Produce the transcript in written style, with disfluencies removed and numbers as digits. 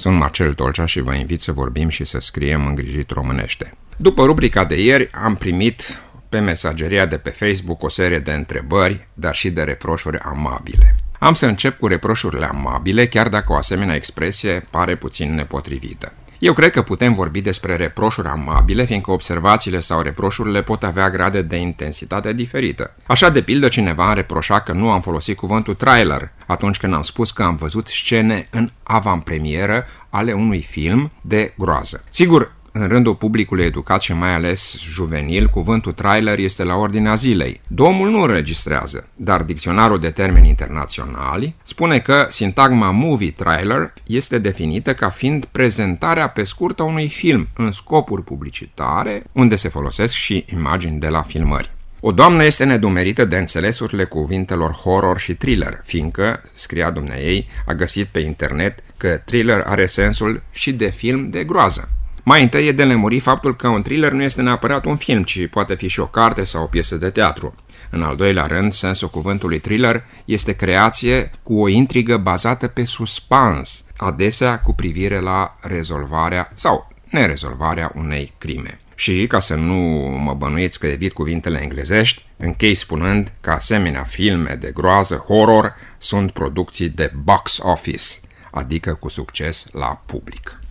Sunt Marcel Tolcea și vă invit să vorbim și să scriem îngrijit românește. După rubrica de ieri am primit pe mesageria de pe Facebook o serie de întrebări, dar și de reproșuri amabile. Am să încep cu reproșurile amabile, chiar dacă o asemenea expresie pare puțin nepotrivită. Eu cred că putem vorbi despre reproșuri amabile, fiindcă observațiile sau reproșurile pot avea grade de intensitate diferită. Așa, de pildă, cineva a reproșat că nu am folosit cuvântul trailer atunci când am spus că am văzut scene în avantpremieră ale unui film de groază. Sigur, în rândul publicului educat și mai ales juvenil, cuvântul trailer este la ordinea zilei. Domnul nu înregistrează, dar dicționarul de termeni internaționali spune că sintagma movie trailer este definită ca fiind prezentarea pe scurt a unui film în scopuri publicitare, unde se folosesc și imagini de la filmări. O doamnă este nedumerită de înțelesurile cuvintelor horror și thriller, fiindcă, scria dumneaei, a găsit pe internet că thriller are sensul și de film de groază. Mai întâi e de lămurit faptul că un thriller nu este neapărat un film, ci poate fi și o carte sau o piesă de teatru. În al doilea rând, sensul cuvântului thriller este creație cu o intrigă bazată pe suspans, adesea cu privire la rezolvarea sau nerezolvarea unei crime. Și, ca să nu mă bănuiți că evit cuvintele englezești, închei spunând că asemenea filme de groază, horror, sunt producții de box office, adică cu succes la public.